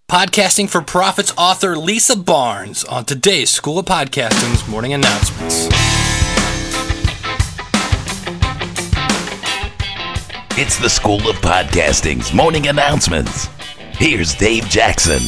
Podcasting for Profits author Lisa Barnes on today's School of Podcasting's morning announcements. It's the School of Podcasting's morning announcements. Here's Dave Jackson.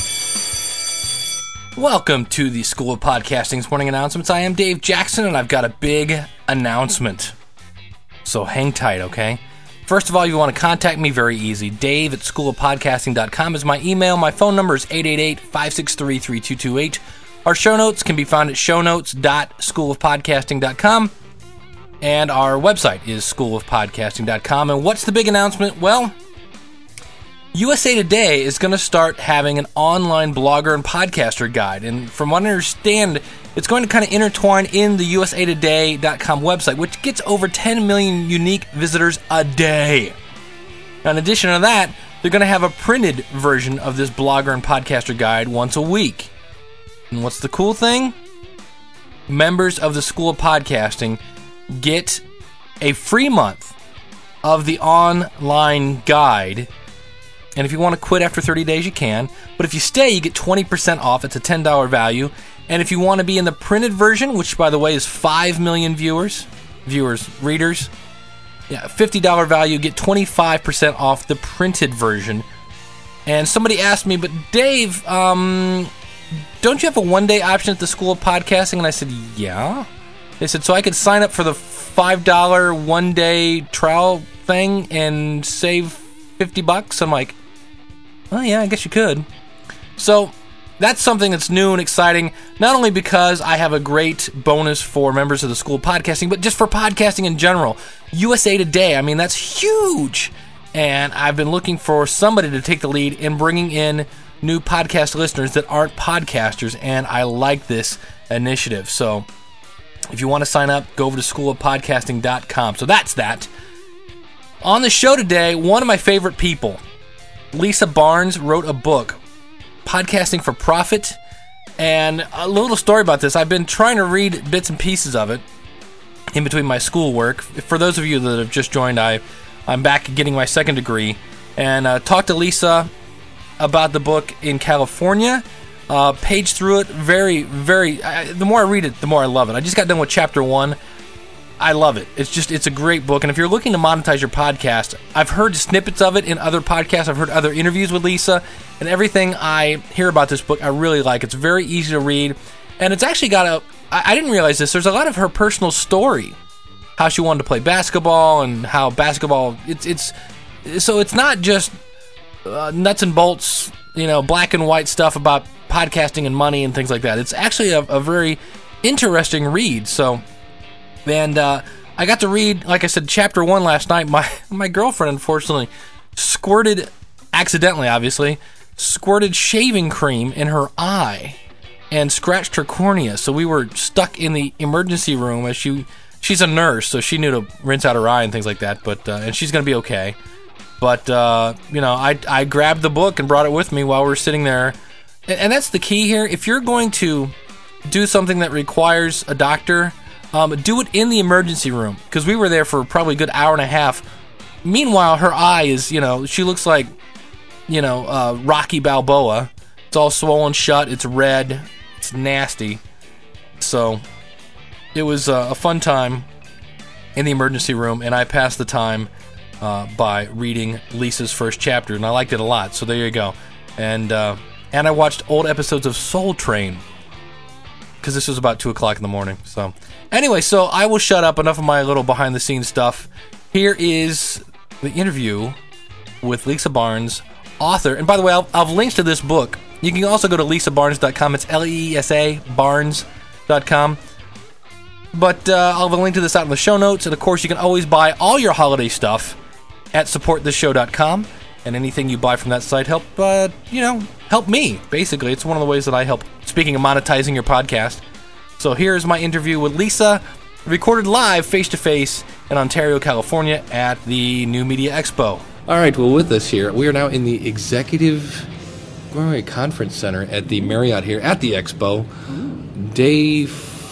Welcome to the School of Podcasting's morning announcements. I am Dave Jackson, and I've got a big announcement. So hang tight, okay? First of all, if you want to contact me, very easy. Dave@schoolofpodcasting.com is my email. My phone number is 888-563-3228. Our show notes can be found at shownotes.schoolofpodcasting.com. And our website is schoolofpodcasting.com. And what's the big announcement? Well, USA Today is going to start having an online blogger and podcaster guide. And from what I understand, it's going to kind of intertwine in the usatoday.com website, which gets over 10 million unique visitors a day. Now, in addition to that, they're going to have a printed version of this blogger and podcaster guide once a week. And what's the cool thing? Members of the School of Podcasting get a free month of the online guide. And if you want to quit after 30 days, you can. But if you stay, you get 20% off. It's a $10 value. And if you want to be in the printed version, which, by the way, is 5 million readers, $50 value, get 25% off the printed version. And somebody asked me, but Dave, don't you have a one-day option at the School of Podcasting? And I said, yeah. They said, so I could sign up for the $5 one-day trial thing and save $50? I'm like, oh yeah, I guess you could. So that's something that's new and exciting, not only because I have a great bonus for members of the School of Podcasting, but just for podcasting in general. USA Today, I mean, that's huge. And I've been looking for somebody to take the lead in bringing in new podcast listeners that aren't podcasters, and I like this initiative. So if you want to sign up, go over to schoolofpodcasting.com. So that's that. On the show today, one of my favorite people, Lisa Barnes, wrote a book, Podcasting for Profit. And a little story about this. I've been trying to read bits and pieces of it in between my schoolwork. For those of you that have just joined, I'm back getting my second degree. And talked to Lisa about the book in California. Paged through it the more I read it, the more I love it. I just got done with chapter 1. I love it. It's a great book. And if you're looking to monetize your podcast, I've heard snippets of it in other podcasts. I've heard other interviews with Lisa, and everything I hear about this book, I really like. It's very easy to read, and it's actually got I didn't realize this. There's a lot of her personal story, how she wanted to play basketball and how basketball. So it's not just nuts and bolts, black and white stuff about podcasting and money and things like that. It's actually a very interesting read. So. And I got to read, like I said, chapter 1 last night. My girlfriend, unfortunately, accidentally, obviously, squirted shaving cream in her eye and scratched her cornea. So we were stuck in the emergency room as she's a nurse, so she knew to rinse out her eye and things like that. But and she's going to be okay. But, I grabbed the book and brought it with me while we were sitting there. And that's the key here. If you're going to do something that requires a doctor, do it in the emergency room, because we were there for probably a good hour and a half. Meanwhile, her eye is, she looks like, Rocky Balboa. It's all swollen shut. It's red. It's nasty. So it was a fun time in the emergency room, and I passed the time by reading Lisa's first chapter, and I liked it a lot. So there you go. And I watched old episodes of Soul Train, because this was about 2 o'clock in the morning. So anyway, so I will shut up. Enough of my little behind-the-scenes stuff. Here is the interview with Lisa Barnes, author. And by the way, I'll have links to this book. You can also go to lisabarnes.com. It's LESA barnes.com. But I'll have a link to this out in the show notes. And, of course, you can always buy all your holiday stuff at supportthisshow.com. And anything you buy from that site help me, basically. It's one of the ways that I help, speaking of monetizing your podcast. So here's my interview with Lisa, recorded live face-to-face in Ontario, California at the New Media Expo. All right, well, with us here, we are now in the Executive Conference Center at the Marriott here at the Expo. Day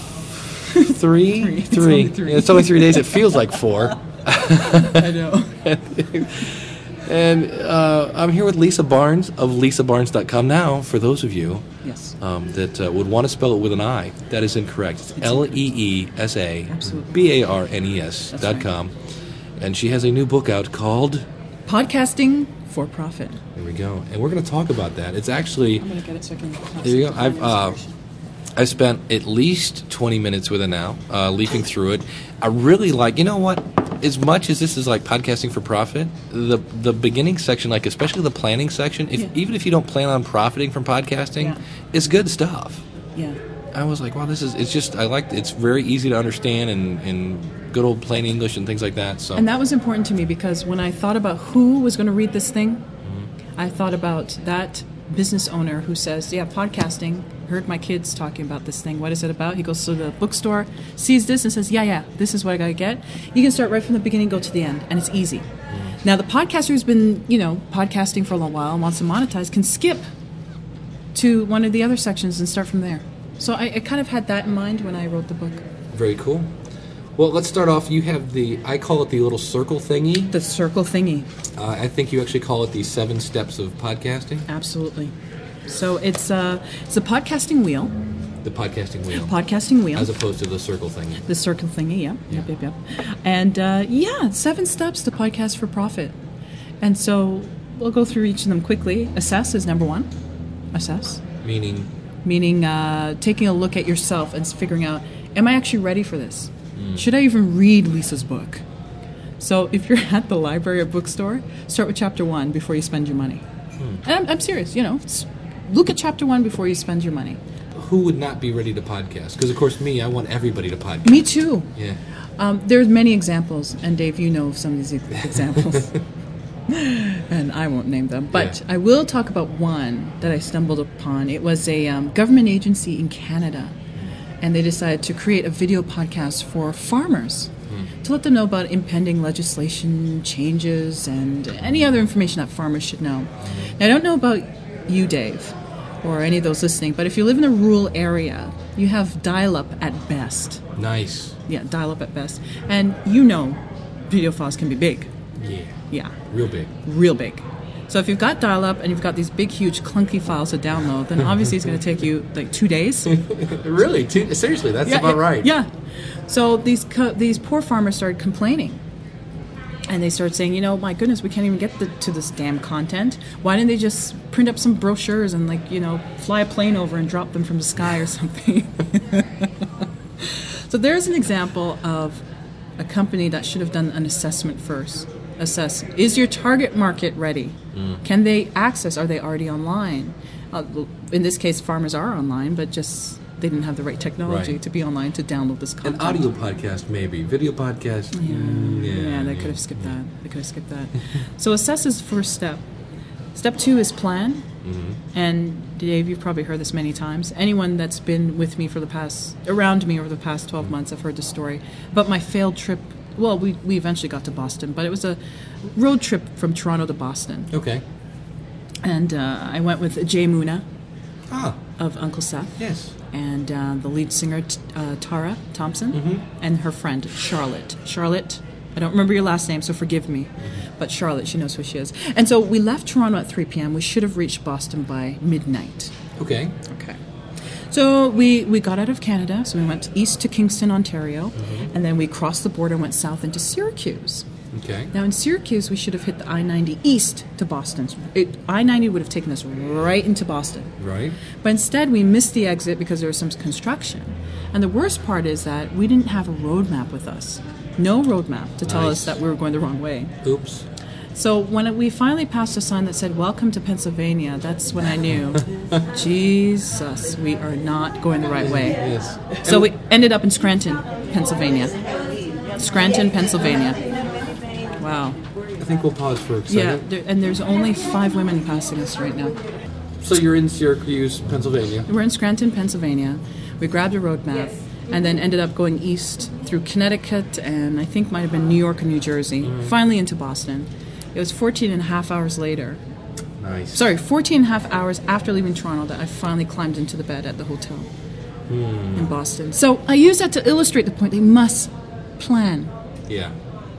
3? Three. It's only 3 days. It feels like 4. I know. And I'm here with Lisa Barnes of lisabarnes.com. Now, for those of you that would want to spell it with an I, that is incorrect. It's LeesaBarnes.com. And she has a new book out called Podcasting for Profit. There we go. And we're going to talk about that. It's actually... I'm going to get it so I can... There you go. I've spent at least 20 minutes with it now, leafing through it. I really like... You know what? As much as this is like podcasting for profit, the beginning section, like especially the planning section, even if you don't plan on profiting from podcasting, it's good stuff. Yeah. I was like, wow, it's very easy to understand and good old plain English and things like that. So. And that was important to me because when I thought about who was going to read this thing, I thought about that business owner who says, podcasting, heard my kids talking about this thing. What is it about? He goes to the bookstore, sees this and says, this is what I got to get. You can start right from the beginning, go to the end, and it's easy. Now, the podcaster who's been, podcasting for a little while and wants to monetize can skip to one of the other sections and start from there. So I kind of had that in mind when I wrote the book. Very cool. Well, let's start off. You have I call it the little circle thingy. The circle thingy. I think you actually call it the 7 steps of podcasting. Absolutely. So it's a podcasting wheel. The podcasting wheel. Podcasting wheel. As opposed to the circle thingy. The circle thingy, Yep. And 7 steps to podcast for profit. And so we'll go through each of them quickly. Assess is number 1. Assess. Meaning taking a look at yourself and figuring out, am I actually ready for this? Should I even read Lisa's book? So if you're at the library or bookstore, start with chapter 1 before you spend your money. And I'm serious, look at chapter 1 before you spend your money. Who would not be ready to podcast? Because, of course, I want everybody to podcast. Me too. Yeah. There's many examples, and Dave, you know of some of these examples. And I won't name them, but I will talk about one that I stumbled upon. It was a government agency in Canada, and they decided to create a video podcast for farmers to let them know about impending legislation changes and any other information that farmers should know. Now, I don't know about you, Dave, or any of those listening, but if you live in a rural area, you have dial-up at best. Nice. Yeah, dial-up at best. And video files can be big. Yeah. Real big. Real big. So if you've got dial-up and you've got these big, huge, clunky files to download, then obviously it's going to take you like 2 days. Really? Seriously, that's about right. Yeah. So these poor farmers started complaining. And they started saying, my goodness, we can't even get to this damn content. Why didn't they just print up some brochures and, fly a plane over and drop them from the sky or something? So there's an example of a company that should have done an assessment first. Assess, is your target market ready? Can they access? Are they already online? In this case, farmers are online, but just they didn't have the right technology to be online to download this content. An audio podcast, maybe. Video podcast, they could have skipped that. So assess is the first step. Step 2 is plan. And Dave, you've probably heard this many times. Anyone that's been with me around me over the past 12 months, have heard the story about my failed trip. Well, we eventually got to Boston, but it was a road trip from Toronto to Boston. Okay. And I went with Jay Muna of Uncle Seth. Yes. And the lead singer, Tara Thompson, and her friend, Charlotte. Charlotte, I don't remember your last name, so forgive me. But Charlotte, she knows who she is. And so we left Toronto at 3 p.m. We should have reached Boston by midnight. Okay. So we got out of Canada, so we went east to Kingston, Ontario, and then we crossed the border and went south into Syracuse. Okay. Now in Syracuse, we should have hit the I-90 east to Boston. I-90 would have taken us right into Boston. Right. But instead, we missed the exit because there was some construction. And the worst part is that we didn't have a road map with us. No road map to tell us that we were going the wrong way. Oops. So when we finally passed a sign that said, "Welcome to Pennsylvania," that's when I knew, Jesus, we are not going the right way. Yes. So we ended up in Scranton, Pennsylvania. Wow. I think we'll pause for a second. Yeah, and there's only 5 women passing us right now. So you're in Syracuse, Pennsylvania. We're in Scranton, Pennsylvania. We grabbed a road map and then ended up going east through Connecticut and I think might have been New York and New Jersey, finally into Boston. It was 14 and a half hours later. Nice. Sorry, 14 and a half hours after leaving Toronto that I finally climbed into the bed at the hotel in Boston. So I use that to illustrate the point. They must plan. Yeah.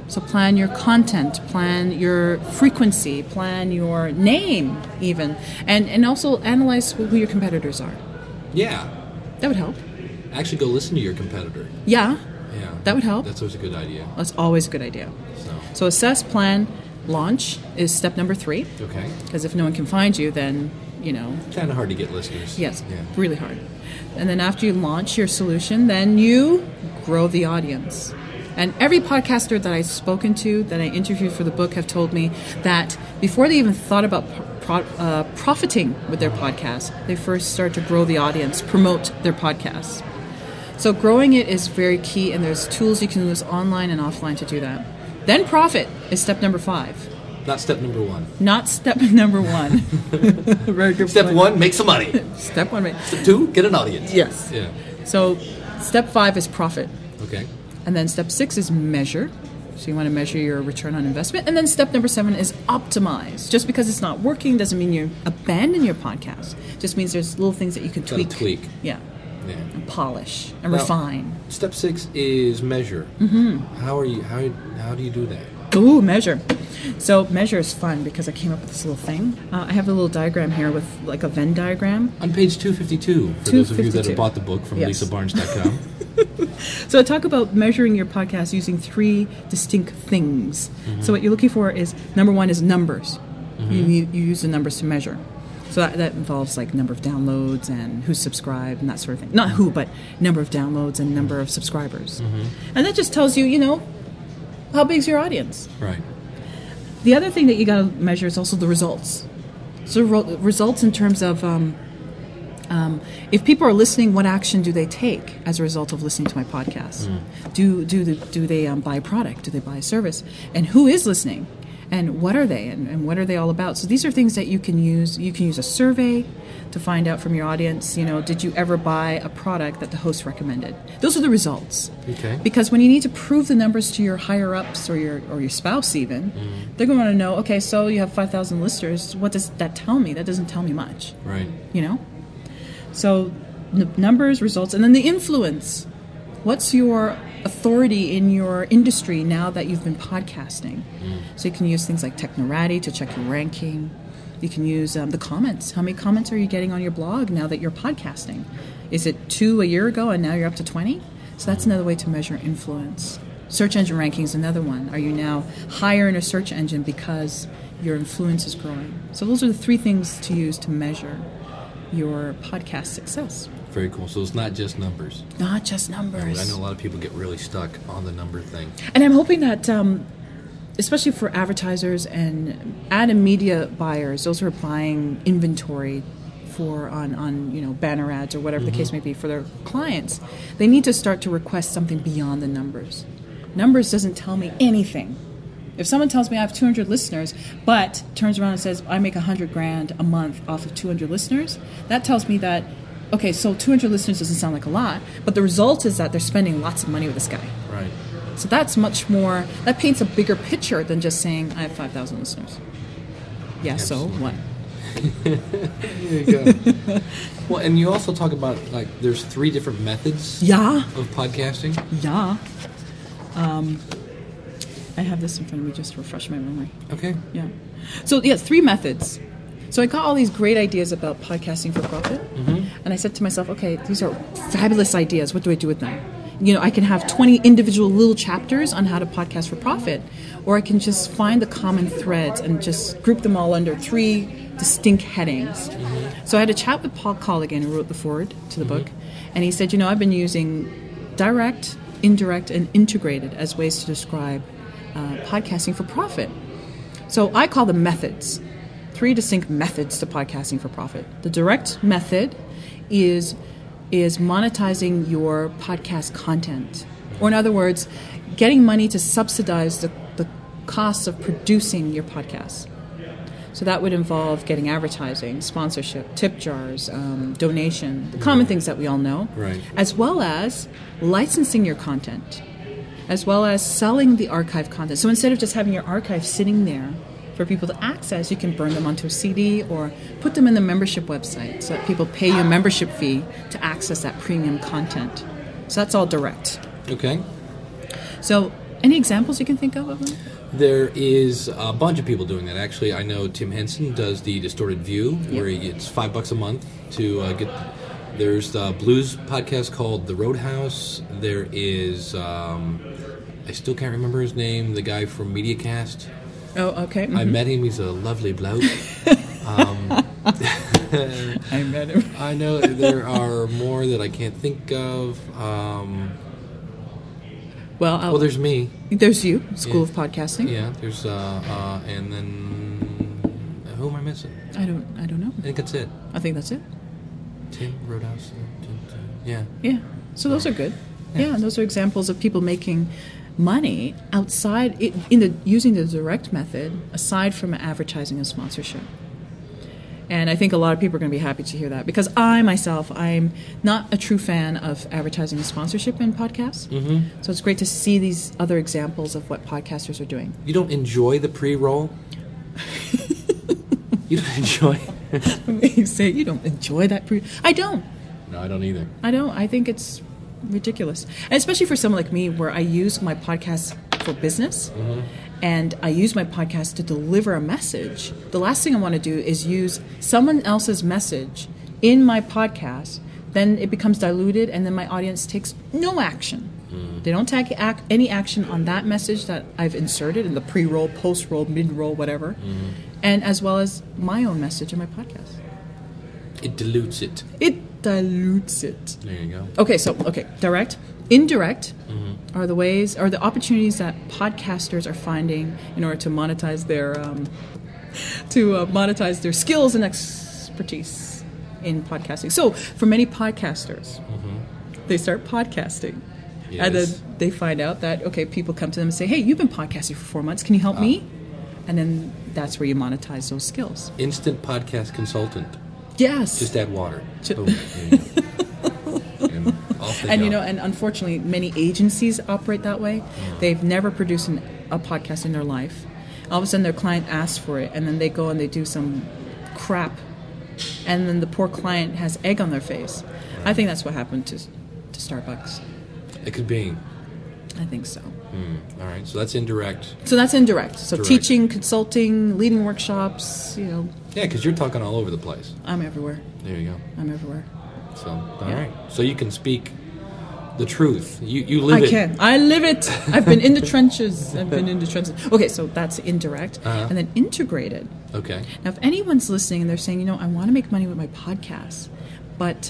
So plan your content, plan your frequency, plan your name even, and also analyze who your competitors are. Yeah. That would help. Actually, go listen to your competitor. Yeah, Yeah. that would help. That's always a good idea. That's always a good idea. So assess, plan, launch is step number 3. Okay. Because if no one can find you, then, Kind of hard to get listeners. yes, Yeah. really hard. And then after you launch your solution, then you grow the audience. And every podcaster that I've spoken to, that I interviewed for the book, have told me that before they even thought about profiting with their podcast, they first start to grow the audience, promote their podcasts. So growing it is very key, and there's tools you can use online and offline to do that. Then profit is step number 5. Not step number 1. Not step number 1. Very good Step point. 1, make some money. Step 1. Step 2, get an audience. Yes. Yeah. So step 5 is profit. Okay. And then step 6 is measure. So you want to measure your return on investment. And then step number 7 is optimize. Just because it's not working doesn't mean you abandon your podcast. Just means there's little things that you can Gotta tweak. tweak. Yeah. Yeah. And polish and Now- refine. Step 6 is measure. Mm-hmm. How do you do that? Ooh, measure. So measure is fun because I came up with this little thing. I have a little diagram here with like a Venn diagram. On page 252, for those of you that 252. have bought the book from Yes. lisabarnes.com. So I talk about measuring your podcast using 3 distinct things. So what you're looking for is, number 1 is numbers. You use the numbers to measure. So that involves like number of downloads and who's subscribed and that sort of thing. Not who, but number of downloads and number of subscribers. And that just tells you, how big's your audience. Right. The other thing that you got to measure is also the results. So results in terms of if people are listening, what action do they take as a result of listening to my podcast? Do they buy a product? Do they buy a service? And who is listening? And what are they? And what are they all about? So these are things that you can use. You can use a survey to find out from your audience, did you ever buy a product that the host recommended? Those are the results. Okay. Because when you need to prove the numbers to your higher ups or your spouse even, they're going to want to know, okay, so you have 5,000 listeners. What does that tell me? That doesn't tell me much. Right. So numbers, results, and then the influence. What's your authority in your industry now that you've been podcasting? So you can use things like Technorati to check your ranking. You can use the comments. How many comments are you getting on your blog now that you're podcasting? Is it 2 a year ago and now you're up to 20? So that's another way to measure influence. Search engine ranking is another one. Are you now higher in a search engine because your influence is growing? So those are the 3 things to use to measure your podcast success. Very cool. So it's not just numbers. Not just numbers. I know a lot of people get really stuck on the number thing. And I'm hoping that, especially for advertisers and ad and media buyers, those who are buying inventory on banner ads or whatever the case may be for their clients, they need to start to request something beyond the numbers. Numbers doesn't tell me anything. If someone tells me I have 200 listeners, but turns around and says I make $100,000 a month off of 200 listeners, that tells me that, okay, so 200 listeners doesn't sound like a lot, but the result is that they're spending lots of money with this guy. Right. So that's much more, that paints a bigger picture than just saying I have 5,000 listeners. Yeah, Absolutely. so what? There you go. Well, and you also talk about, there's 3 different methods Yeah. of podcasting. Yeah. I have this in front of me just to refresh my memory. Okay. Yeah. So, 3 methods. So I got all these great ideas about podcasting for profit. And I said to myself, okay, these are fabulous ideas. What do I do with them? I can have 20 individual little chapters on how to podcast for profit, or I can just find the common threads and just group them all under 3 distinct headings. So I had a chat with Paul Colligan, who wrote the foreword to the book, and he said, I've been using direct, indirect, and integrated as ways to describe podcasting for profit. So I call them methods. 3 distinct methods to podcasting for profit. The direct method is monetizing your podcast content. Or in other words, getting money to subsidize the costs of producing your podcast. So that would involve getting advertising, sponsorship, tip jars, donation, the common things that we all know. Right. As well as licensing your content, as well as selling the archive content. So instead of just having your archive sitting there for people to access, you can burn them onto a CD or put them in the membership website so that people pay you a membership fee to access that premium content. So that's all direct. Okay. So Any examples you can think of them? There is a bunch of people doing that. Actually, I know Tim Henson does the Distorted View, where he gets $5 a month to get. There's the blues podcast called The Roadhouse. There is, I still can't remember his name, the guy from MediaCast. Oh, okay. I met him. He's a lovely bloke. I met him. I know there are more that I can't think of. Well, there's me. There's you, School of Podcasting. Yeah, there's and then who am I missing? I don't know. I think that's it. I think that's it. Tim Roadhouse. Yeah. Yeah. So those are good. Yeah, those are examples of people making money outside using the direct method aside from advertising and sponsorship. And I think a lot of people are going to be happy to hear that, because I'm not a true fan of advertising and sponsorship in podcasts. Mm-hmm. So it's great to see these other examples of what podcasters are doing. You don't enjoy the pre-roll? You don't enjoy? You say you don't enjoy that I don't. No, I don't either. I don't. I think it's ridiculous. And especially for someone like me, where I use my podcast for business. Mm-hmm. And I use my podcast to deliver a message. The last thing I want to do is use someone else's message in my podcast. Then it becomes diluted, and then my audience takes no action. They don't take any action on that message that I've inserted in the pre-roll, post-roll, mid-roll, whatever, and as well as my own message in my podcast. It dilutes it. It dilutes it. There you go. Okay, direct. Indirect are the ways, or the opportunities that podcasters are finding in order to monetize their skills and expertise in podcasting. So, for many podcasters, they start podcasting, and then they find out that people come to them and say, "Hey, you've been podcasting for 4 months. Can you help me?" And then that's where you monetize those skills. Instant podcast consultant. Yes. Just add water. Boom. There you go. And unfortunately, many agencies operate that way. They've never produced a podcast in their life. All of a sudden, their client asks for it, and then they go and they do some crap, and then the poor client has egg on their face. Right. I think that's what happened to Starbucks. It could be. I think so. All right, so that's indirect. So teaching, consulting, leading workshops, Yeah, because you're talking all over the place. I'm everywhere. There you go. I'm everywhere. So, all right. So you can speak the truth. You live it. I can. I live it. I've been in the trenches. Okay, so that's indirect. And then integrated. Okay. Now, if anyone's listening and they're saying, I want to make money with my podcast, but,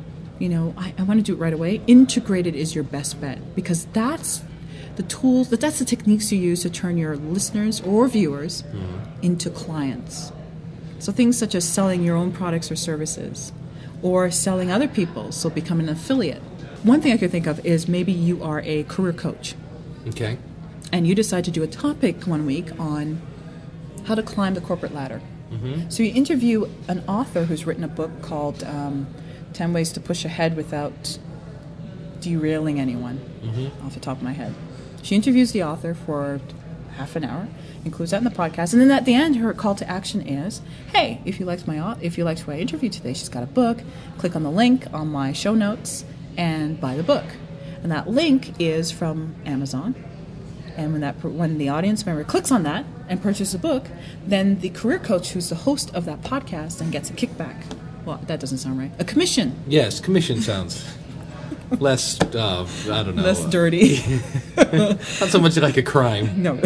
I want to do it right away, integrated is your best bet, because that's the tools, that's the techniques you use to turn your listeners or viewers into clients. So things such as selling your own products or services, or selling other people's, so become an affiliate. One thing I could think of is maybe you are a career coach. Okay. And you decide to do a topic one week on how to climb the corporate ladder. Mm-hmm. So you interview an author who's written a book called 10 Ways to Push Ahead Without Derailing Anyone, off the top of my head. She interviews the author for half an hour, includes that in the podcast, and then at the end, her call to action is, "Hey, if you liked who I interviewed today, she's got a book. Click on the link on my show notes and buy the book." And that link is from Amazon. And when the audience member clicks on that and purchases a book, then the career coach, who's the host of that podcast, then gets a kickback. Well, that doesn't sound right. A commission. Yes, commission sounds less. I don't know. Less dirty. Not so much like a crime. No.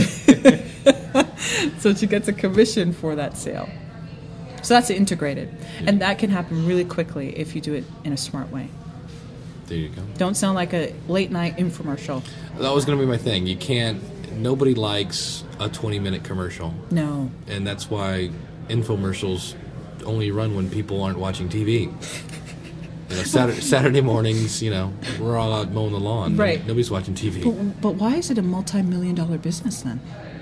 So she gets a commission for that sale. So that's integrated. Yeah. And that can happen really quickly if you do it in a smart way. There you go. Don't sound like a late night infomercial. That was going to be my thing. Nobody likes a 20-minute commercial. No. And that's why infomercials only run when people aren't watching TV. Saturday mornings, we're all out mowing the lawn. Right. Nobody's watching TV. But why is it a multi-million-dollar business then?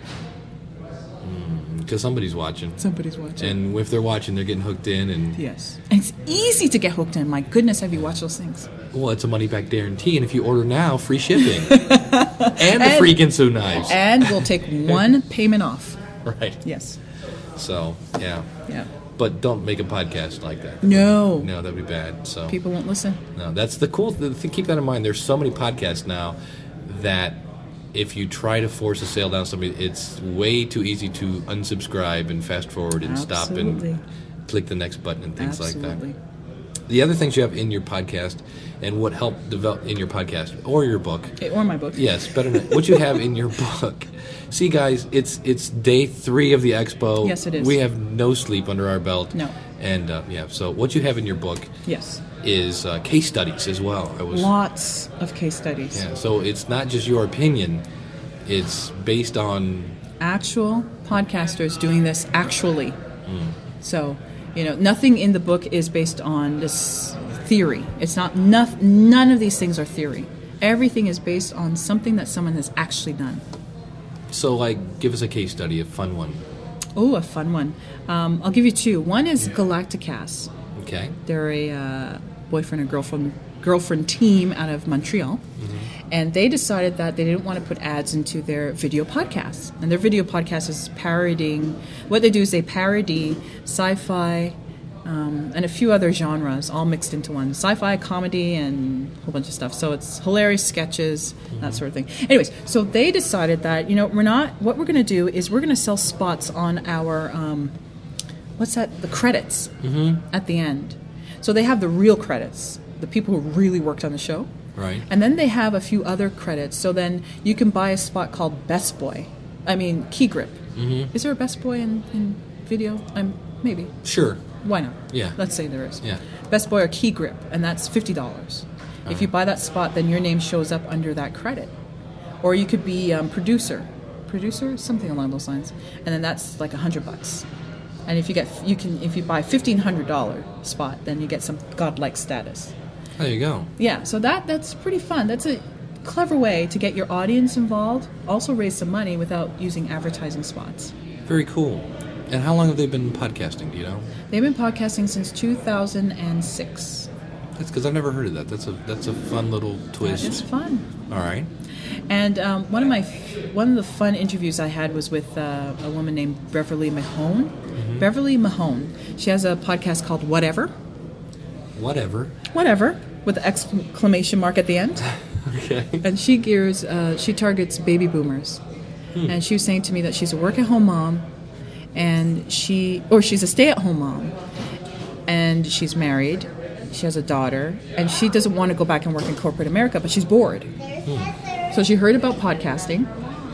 Because somebody's watching. Somebody's watching. And if they're watching, they're getting hooked in. And yes. And it's easy to get hooked in. My goodness, have you watched those things? Well, it's a money-back guarantee. And if you order now, free shipping. and the free Ginsu knives. And we'll take one payment off. Right. Yes. So, yeah. Yeah. But don't make a podcast like that. No. No, that'd be bad. So people won't listen. No, that's the cool thing. Keep that in mind. There's so many podcasts now that if you try to force a sale down somebody, it's way too easy to unsubscribe and fast forward and stop Absolutely. and click the next button and things like Absolutely. that. The other things you have in your podcast and what helped develop in your podcast or your book. Or my book. Yes, better than what you have in your book. See, guys, it's day 3 of the expo. Yes, it is. We have no sleep under our belt. No. And so what you have in your book Yes. is case studies as well. Lots of case studies. Yeah, so it's not just your opinion; it's based on Actual podcasters doing this actually. So, nothing in the book is based on this theory. It's not. None of these things are theory. Everything is based on something that someone has actually done. So, give us a case study, a fun one. Oh, a fun one. I'll give you 2. One is Galacticast. Okay. They're a boyfriend and girlfriend team out of Montreal. And they decided that they didn't want to put ads into their video podcasts. And their video podcast is parodying. What they do is they parody sci-fi and a few other genres all mixed into one. Sci-fi, comedy, and a whole bunch of stuff. So it's hilarious sketches, that sort of thing. Anyways, so they decided that, what we're going to do is we're going to sell spots on our, the credits at the end. So they have the real credits, the people who really worked on the show. Right. And then they have a few other credits. So then you can buy a spot called Best Boy. Key Grip. Is there a Best Boy in video? Maybe. Sure. Why not? Yeah. Let's say there is. Yeah. Best Boy or Key Grip, and that's $50. If you buy that spot, then your name shows up under that credit. Or you could be producer, something along those lines, and then that's like $100. And if you buy $1,500 spot, then you get some godlike status. There you go. Yeah, so that's pretty fun. That's a clever way to get your audience involved, also raise some money without using advertising spots. Very cool. And how long have they been podcasting, do you know? They've been podcasting since 2006. That's because I've never heard of that. That's a fun little twist. It's fun. All right. And one of the fun interviews I had was with a woman named Beverly Mahone. Beverly Mahone. She has a podcast called Whatever. Whatever. Whatever, with the exclamation mark at the end. Okay. And she targets baby boomers. And she was saying to me that she's a work-at-home mom, and she's a stay-at-home mom, and she's married. She has a daughter, and she doesn't want to go back and work in corporate America, but she's bored. So she heard about podcasting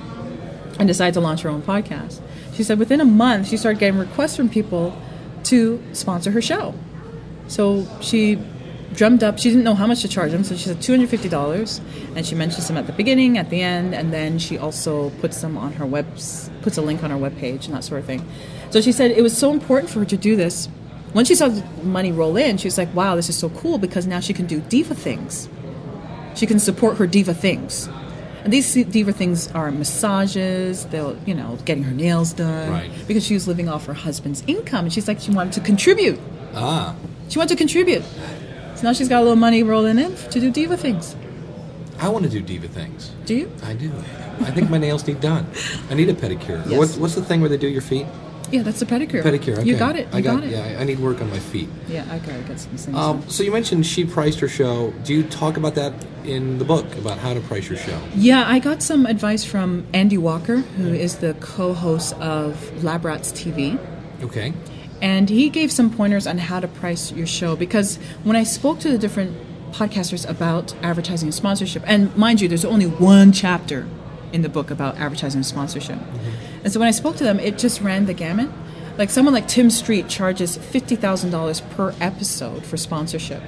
and decided to launch her own podcast. She said within a month, she started getting requests from people to sponsor her show. So she drummed up, she didn't know how much to charge them, so she said $250, and she mentions them at the beginning, at the end, and then she also puts them on her puts a link on her webpage and that sort of thing. So she said it was so important for her to do this. Once she saw the money roll in, she was like, wow, this is so cool, because now she can do diva things. She can support her diva things. And these diva things are massages, getting her nails done. Right. Because she was living off her husband's income, and she's like, she wanted to contribute. She wanted to contribute. So now she's got a little money rolling in to do diva things. I want to do diva things. Do you? I do. I think my nails need done. I need a pedicure. Yes. What's the thing where they do your feet? Yeah, that's a pedicure. Pedicure. Okay. You got it. You got it. Yeah, I need work on my feet. Yeah, I gotta get some things. So you mentioned she priced her show. Do you talk about that in the book, about how to price your show? Yeah, I got some advice from Andy Walker, who is the co-host of Lab Rats TV. Okay. And he gave some pointers on how to price your show, because when I spoke to the different podcasters about advertising and sponsorship, and mind you, there's only one chapter in the book about advertising and sponsorship. And so when I spoke to them, it just ran the gamut. Like someone like Tim Street charges $50,000 per episode for sponsorship.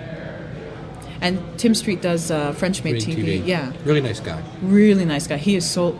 And Tim Street does French Made TV. Yeah. Really nice guy. Really nice guy. He is so,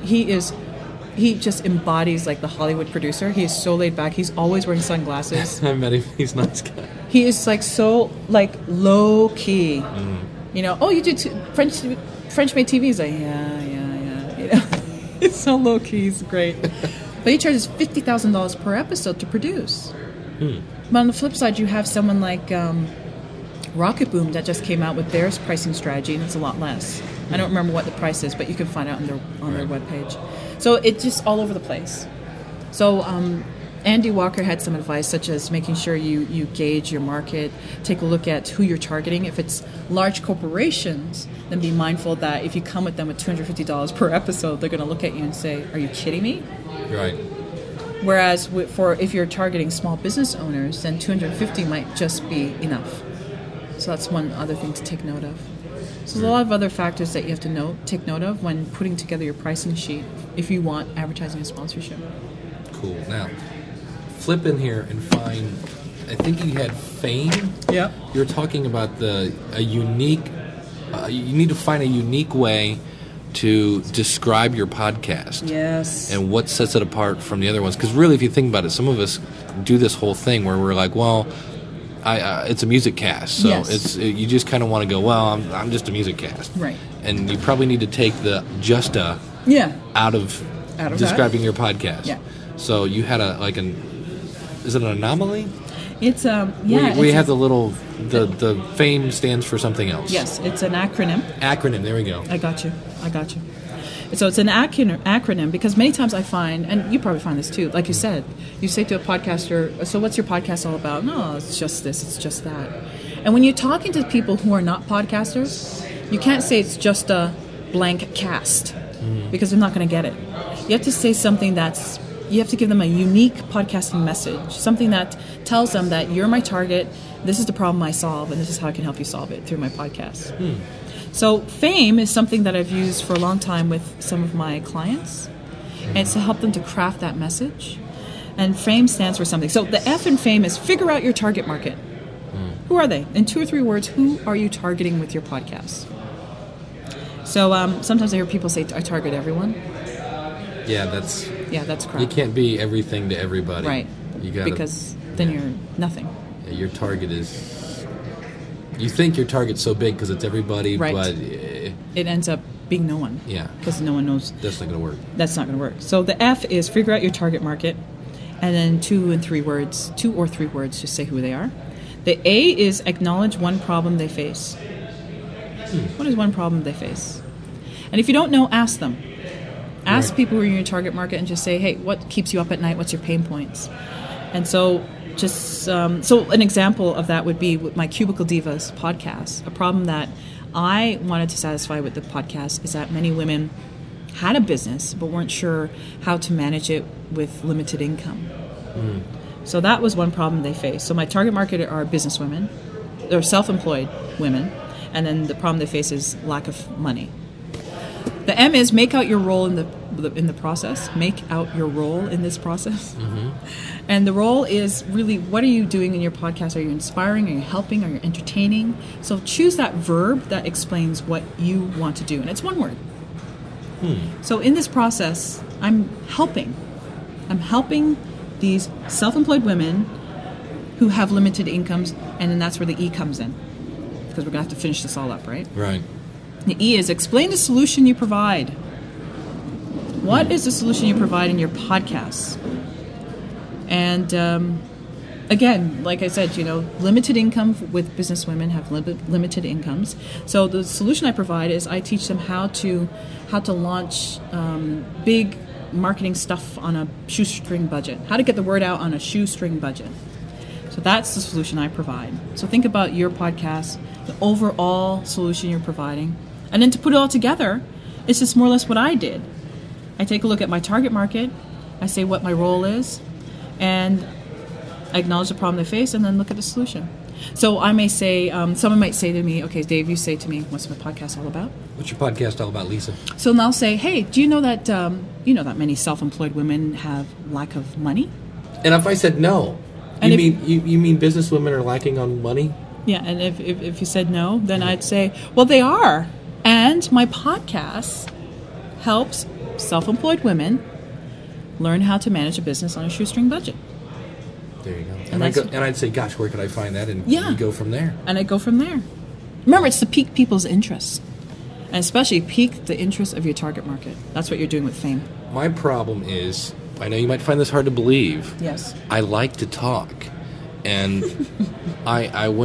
he just embodies like the Hollywood producer. He is so laid back. He's always wearing sunglasses. I met him. He's a nice guy. He is like so like low key. You do French Made TV. He's like, yeah. It's so low key. He's great. But he charges $50,000 per episode to produce. But on the flip side, you have someone like Rocket Boom that just came out with their pricing strategy, and it's a lot less. I don't remember what the price is, but you can find out on their webpage. So it's just all over the place. So Andy Walker had some advice, such as making sure you gauge your market, take a look at who you're targeting. If it's large corporations, then be mindful that if you come with them with $250 per episode, they're going to look at you and say, "Are you kidding me?" Right. Whereas if you're targeting small business owners, then $250 might just be enough. So that's one other thing to take note of. So there's a lot of other factors that you have to take note of when putting together your pricing sheet if you want advertising and sponsorship. Cool. Now, flip in here and find, I think you had Fame. Yeah. You're talking about a unique, you need to find a unique way to describe your podcast. Yes. And what sets it apart from the other ones. Because really, if you think about it, some of us do this whole thing where we're like, well, it's a music cast. So Yes. you just kind of want to go, well, I'm just a music cast. Right. And you probably need to take the just a Yeah. out of Out of describing your podcast. Yeah. So you had is it an anomaly? It's We have the Fame stands for something else. Yes, it's an acronym. Acronym, there we go. I got you. So it's an acronym because many times I find, and you probably find this too, like you said, you say to a podcaster, "So what's your podcast all about?" "No, it's just this, it's just that." And when you're talking to people who are not podcasters, you can't say it's just a blank cast because they're not going to get it. You have to say something you have to give them a unique podcasting message, something that tells them that you're my target, this is the problem I solve, and this is how I can help you solve it through my podcast. So Fame is something that I've used for a long time with some of my clients, and it's to help them to craft that message. And Fame stands for something. So the F in Fame is figure out your target market. Who are they? In 2 or 3 words, who are you targeting with your podcast? So sometimes I hear people say, "I target everyone." Yeah, that's crap. you can't be everything to everybody. Right. You gotta, because then you're nothing. your target is. You think your target's so big because it's everybody, Right. but It ends up being no one. Yeah. Because no one knows. That's not going to work. That's not going to work. So the F is figure out your target market, and then 2 or 3 words, just say who they are. The A is acknowledge one problem they face. What is one problem they face? And if you don't know, ask them. Ask Right. people who are in your target market and just say, "Hey, what keeps you up at night? What's your pain points?" And so so an example of that would be with my Cubicle Divas podcast. A problem that I wanted to satisfy with the podcast is that many women had a business but weren't sure how to manage it with limited income. So that was one problem they faced. So my target market are business women, they're self-employed women, and then the problem they face is lack of money. The M is make out your role in the process. Make out your role in this process. And the role is really, what are you doing in your podcast? Are you inspiring? Are you helping? Are you entertaining? So choose that verb that explains what you want to do. And it's one word. So in this process, I'm helping. I'm helping these self-employed women who have limited incomes, and then that's where the E comes in. Because we're going to have to finish this all up, right? Right. The E is explain the solution you provide. What is the solution you provide in your podcast? And again, like I said, limited income with business women have limited incomes. So the solution I provide is I teach them how to launch big marketing stuff on a shoestring budget. How to get the word out on a shoestring budget. So that's the solution I provide. So think about your podcast, the overall solution you're providing. And then to put it all together, it's just more or less what I did. I take a look at my target market, I say what my role is, and I acknowledge the problem they face, and then look at the solution. So I may say, someone might say to me, "Okay, Dave, you say to me, what's my podcast all about?" What's your podcast all about, Lisa? So then I'll say, "Hey, do you know that many self-employed women have lack of money?" And if I said no, And you mean business women are lacking on money? Yeah, and if you said no, then I'd say, "Well, they are, and my podcast helps self-employed women learn how to manage a business on a shoestring budget." There you go. And I'd say, "Gosh, where could I find that?" And Yeah. you go from there. And I go from there. Remember, it's to pique people's interest, and especially pique the interest of your target market. That's what you're doing with Fame. My problem is, I know you might find this hard to believe. Yes. I like to talk, and I went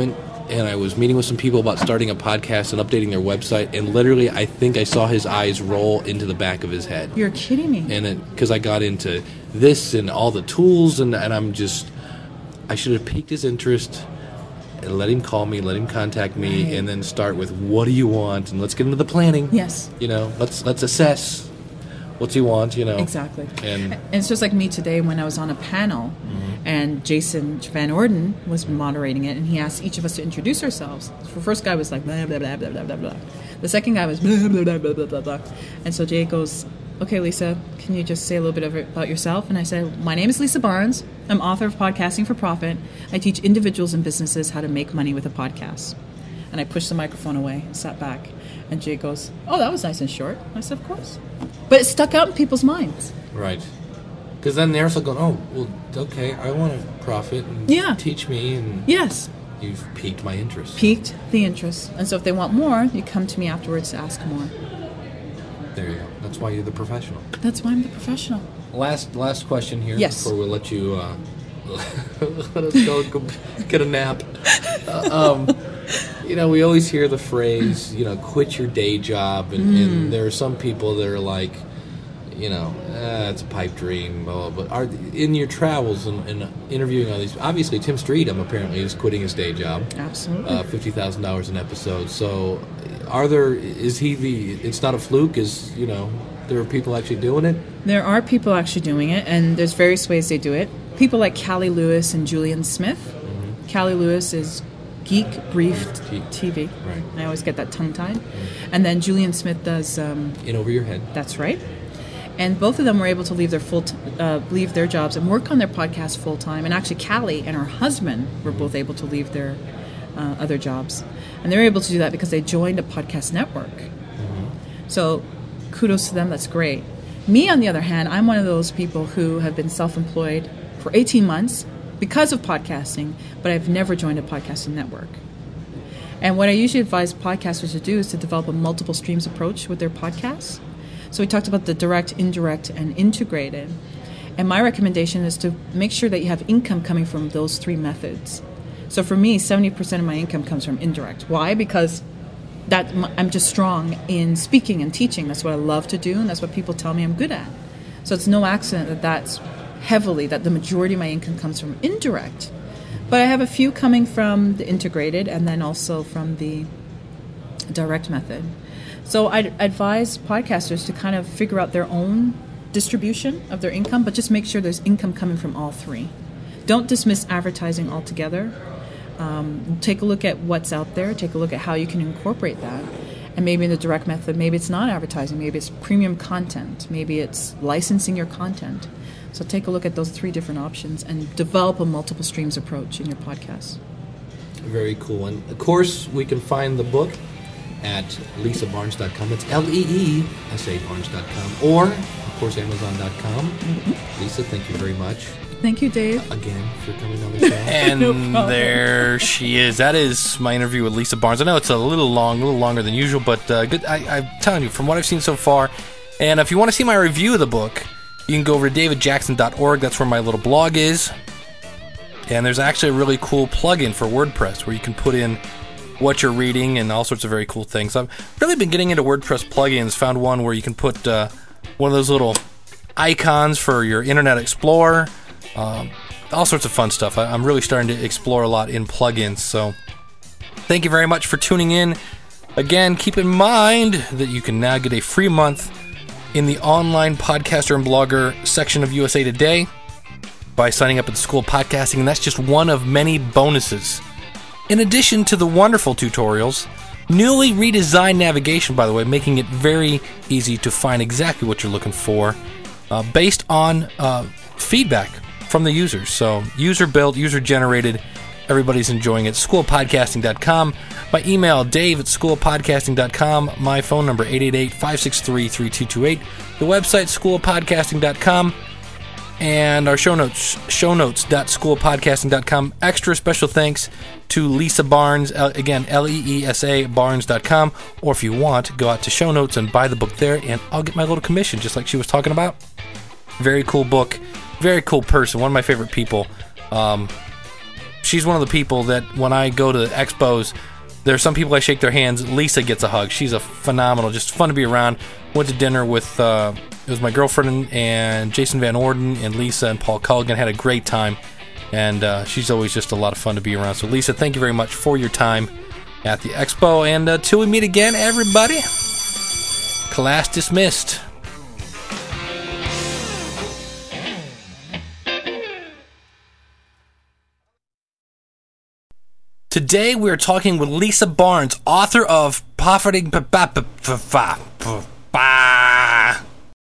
and I was meeting with some people about starting a podcast and updating their website, and literally I think I saw his eyes roll into the back of his head. You're kidding me. And because I got into this and all the tools, and I'm just, I should have piqued his interest and let him call me, let him contact me, Right. and then start with, what do you want? And let's get into the planning. Yes. You know, let's assess what you want, you know. Exactly. And it's just like me today when I was on a panel, and Jason Van Orden was moderating it, and he asked each of us to introduce ourselves. So the first guy was like, blah, blah, blah, blah, blah, blah, blah. The second guy was blah, blah, blah, blah, blah, blah, blah. And so Jay goes, okay, Lisa, can you just say a little bit about yourself? And I said, my name is Lisa Barnes. I'm author of Podcasting for Profit. I teach individuals and businesses how to make money with a podcast. And I pushed the microphone away and sat back. And Jay goes, oh, that was nice and short. I said, of course. But it stuck out in people's minds. right. Because then they're also going, oh, well, okay, I want to profit and Yeah. teach me, and Yes. you've piqued my interest. Piqued the interest. And so if they want more, you come to me afterwards to ask more. There you go. That's why you're the professional. That's why I'm the professional. Last question here. Yes. Before we let you let us go get a nap. You know, we always hear the phrase, you know, quit your day job, and there are some people that are like, you know, it's a pipe dream. Blah, blah, blah. In your travels and interviewing all these, obviously Tim Streetum apparently is quitting his day job. Absolutely. $50,000 an episode. So, it's not a fluke? There are people actually doing it? There are people actually doing it, and there's various ways they do it. People like Callie Lewis and Julian Smith. Callie Lewis is Geek Briefed TV. Right. I always get that tongue-tied. And then Julian Smith does... In Over Your Head. That's right. And both of them were able to leave their jobs and work on their podcast full-time. And actually, Callie and her husband were both able to leave their other jobs. And they were able to do that because they joined a podcast network. So kudos to them. That's great. Me, on the other hand, I'm one of those people who have been self-employed for 18 months because of podcasting, but I've never joined a podcasting network. And what I usually advise podcasters to do is to develop a multiple streams approach with their podcasts. So we talked about the direct, indirect, and integrated. And my recommendation is to make sure that you have income coming from those three methods. So for me, 70% of my income comes from indirect. Why? Because I'm just strong in speaking and teaching. That's what I love to do, and that's what people tell me I'm good at. So it's no accident that the majority of my income comes from indirect. But I have a few coming from the integrated and then also from the direct method. So I'd advise podcasters to kind of figure out their own distribution of their income, but just make sure there's income coming from all three. Don't dismiss advertising altogether. Take a look at what's out there. Take a look at how you can incorporate that. And maybe in the direct method, maybe it's not advertising. Maybe it's premium content. Maybe it's licensing your content. So take a look at those three different options and develop a multiple streams approach in your podcast. Very cool. And of course, we can find the book at lisabarnes.com. It's LEESAbarnes.com. Or, of course, Amazon.com. Lisa, thank you very much. Thank you, Dave. Again, for coming on the show. And there she is. That is my interview with Lisa Barnes. I know it's a little longer than usual, but good. I'm telling you, from what I've seen so far, and if you want to see my review of the book, you can go over to davidjackson.org. That's where my little blog is. And there's actually a really cool plugin for WordPress where you can put in what you're reading and all sorts of very cool things. I've really been getting into WordPress plugins. Found one where you can put one of those little icons for your Internet Explorer. All sorts of fun stuff. I'm really starting to explore a lot in plugins. So thank you very much for tuning in. Again, keep in mind that you can now get a free month in the online podcaster and blogger section of USA Today by signing up at the School of Podcasting, and that's just one of many bonuses. In addition to the wonderful tutorials, newly redesigned navigation, by the way, making it very easy to find exactly what you're looking for based on feedback from the users. So user-built, user-generated, everybody's enjoying it. Schoolpodcasting.com. My email, dave@schoolpodcasting.com. My phone number, 888-563-3228. The website, schoolpodcasting.com. And our show notes, shownotes.schoolpodcasting.com. Extra special thanks to Lisa Barnes, again, LEESA Barnes.com. Or if you want, go out to show notes and buy the book there, and I'll get my little commission, just like she was talking about. Very cool book. Very cool person. One of my favorite people. she's one of the people that when I go to the expos, there's some people I shake their hands. Lisa gets a hug. She's a phenomenal, just fun to be around. Went to dinner with, it was my girlfriend and Jason Van Orden and Lisa and Paul Culligan. Had a great time. And she's always just a lot of fun to be around. So Lisa, thank you very much for your time at the expo. And till we meet again, everybody, class dismissed. Today we are talking with Lisa Barnes, author of Profiting